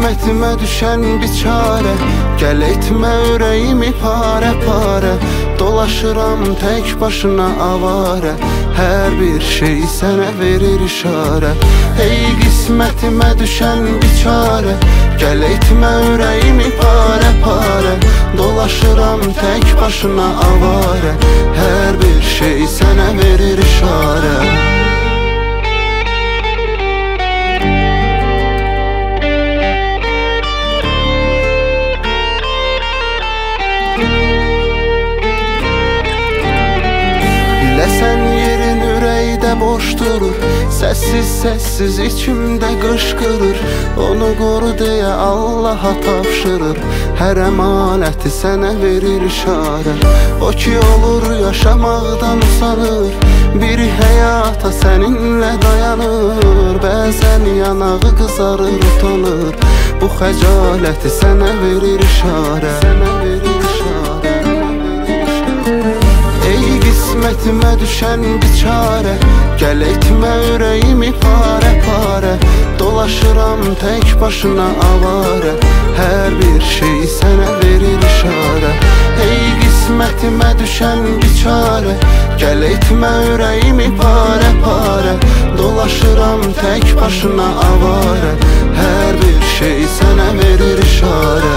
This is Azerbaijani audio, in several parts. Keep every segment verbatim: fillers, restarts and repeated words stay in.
qismətimə düşən biçarə, gəl etmə ürəyimi parə parə. Dolaşıram tək başına avarə, hər bir şey sənə verir işarə. Ey qismətimə düşən biçarə, gəl etmə ürəyimi parə parə. Dolaşıram tək başına avarə, hər bir şey sənə verir işarə. Biləsən yerin ürəkdə boş durur, səssiz səssiz içimdə qışqırır. Onu qoru deyə Allaha tapşırır, hər əmanəti sənə verir işarə. O ki olur yaşamaqdan usanır, bir həyata səninlə dayanır. Bəzən yanağı qızarır, utanır, bu xəcaləti sənə verir işarə. Sənə verir işarə. Qismətimə düşən biçarə, gəl etmə ürəyimi parə parə. Dolaşıram tək başına avarə, hər bir şey sənə verir işarə. Ey qismətimə düşən biçarə, gəl etmə ürəyimi parə parə. Dolaşıram tək başına avarə, hər bir şey sənə verir işarə.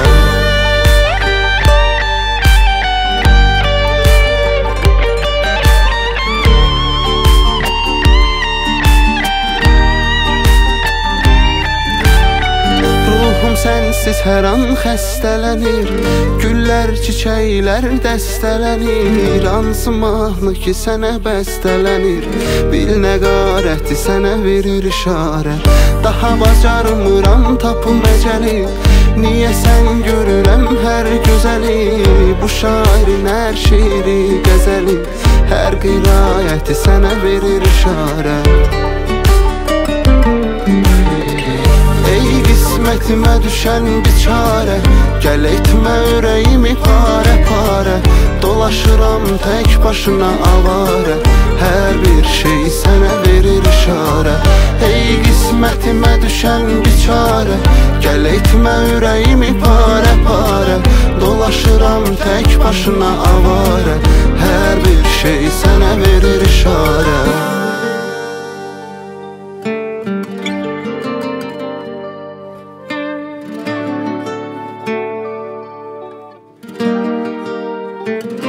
Sənsiz hər an xəstələnir, güllər, çiçəklər dəstələnir. Hansı mahnı ki sənə bəstələnir, bil nə qarəti sənə verir işarə. Daha bacarmıram tapım əcəli, niyə sən görürəm hər gözəli. Bu şairin hər şeiri qəzəli, hər qirayəti sənə verir işarə. Qismətimə düşən biçarə, gəl etmə ürəyimi parə parə. Dolaşıram tək başına avarə, hər bir şey sənə verir işarə. Ey qismətimə düşən biçarə, gəl etmə ürəyimi parə parə. Dolaşıram tək başına avarə, hər bir şey sənə verir işarə. Thank you.